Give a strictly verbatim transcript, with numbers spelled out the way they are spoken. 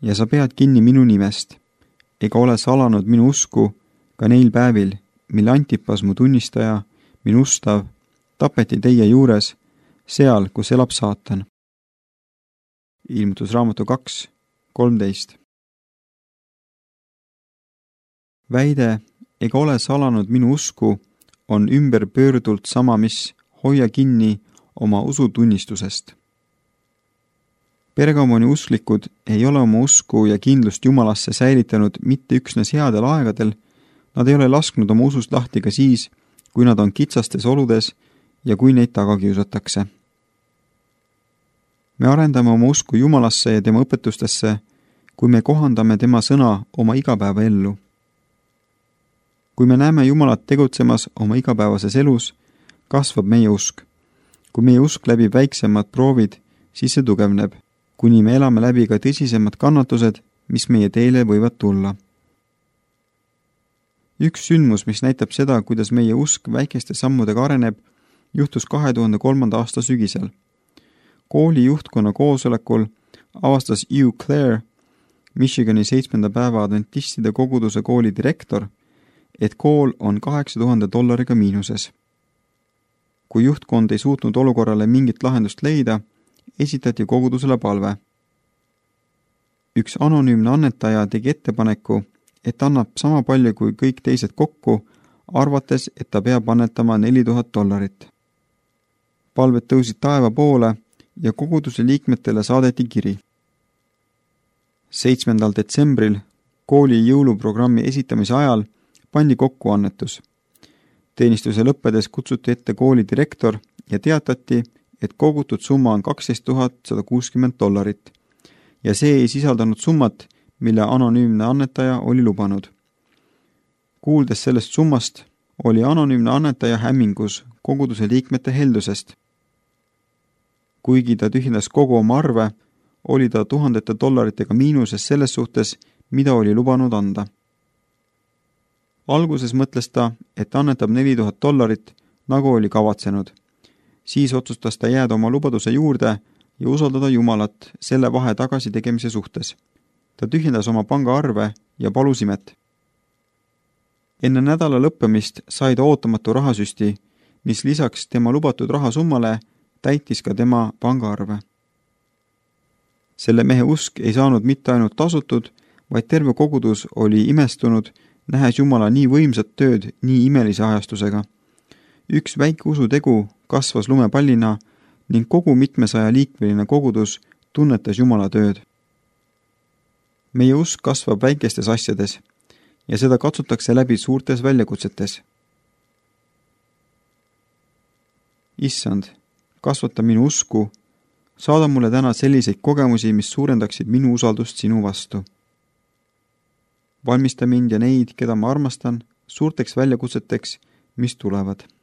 ja sa pead kinni minu nimest, ega ole salanud minu usku ka neil päevil, mil Antipas, mu tunnistaja, minu ustav, tapeti teie juures, seal, kus elab saatan. Ilmutusraamatu kaks kolmteist. Väide, ega ole salanud minu usku, on ümberpöördult sama, mis hoia kinni oma usutunnistusest. Pergamoni usklikud ei ole oma usku ja kindlust Jumalasse säilitanud mitte üksnes headel aegadel, nad ei ole lasknud oma usust lahti ka siis, kui nad on kitsastes oludes ja kui neid taga kiusatakse. Me arendame oma usku Jumalasse ja tema õpetustesse, kui me kohandame tema sõna oma igapäeva ellu. Kui me näeme Jumalat tegutsemas oma igapäevases elus, kasvab meie usk. Kui meie usk läbib väiksemad proovid, siis see tugevneb, kuni me elame läbi ka tõsisemad kannatused, mis meie teele võivad tulla. Üks sündmus, mis näitab seda, kuidas meie usk väikeste sammudega areneb, juhtus kahe tuhande kolmanda aasta sügisel. Kooli juhtkonna koosolekul avastas Eau Claire, Michigani seitsmenda päeva adventistide koguduse kooli direktor, et kool on kaheksa tuhande dollariga miinuses. Kui juhtkond ei suutnud olukorrale mingit lahendust leida, esitati kogudusele palve. Üks anonüümne annetaja tegi ettepaneku, et annab sama palju kui kõik teised kokku, arvates, et ta peab annetama neli tuhat dollarit. Palved tõusid taeva poole ja koguduse liikmetele saadeti kiri. seitsmendal detsembril kooli jõuluprogrammi esitamise ajal pandi kokku annetus. Teenistuse lõppedes kutsuti ette kooli direktor ja teatati, et kogutud summa on kaksteist tuhat sada kuuskümmend dollarit ja see ei sisaldanud summat, mille anonüümne annetaja oli lubanud. Kuuldes sellest summast, oli anonüümne annetaja hämmingus koguduse liikmete heldusest. Kuigi ta tühjendas kogu oma arve, oli ta tuhandete dollaritega miinuses selles suhtes, mida oli lubanud anda. Alguses mõtles ta, et annetab neli tuhat dollarit, nagu oli kavatsenud. Siis otsustas ta jääda oma lubaduse juurde ja usaldada Jumalat selle vahe tagasi tegemise suhtes. Ta tühjendas oma pangaarve ja palus imet. Enne nädala lõppemist sai ta ootamatu rahasüsti, mis lisaks tema lubatud rahasummale täitis ka tema pangaarve. Selle mehe usk ei saanud mitte ainult tasutud, vaid terve kogudus oli imestunud, nähes Jumala nii võimsat tööd nii imelise ajastusega. Üks väike usutegu kasvas lumepallina ning kogu mitmesaja liikmeline kogudus tunnetas Jumala tööd. Meie usk kasvab väikestes asjades ja seda katsutakse läbi suurtes väljakutsetes. Issand, kasvata minu usku, saada mulle täna selliseid kogemusi, mis suurendaksid minu usaldust sinu vastu. Valmista mind ja neid, keda ma armastan, suurteks väljakutseteks, mis tulevad.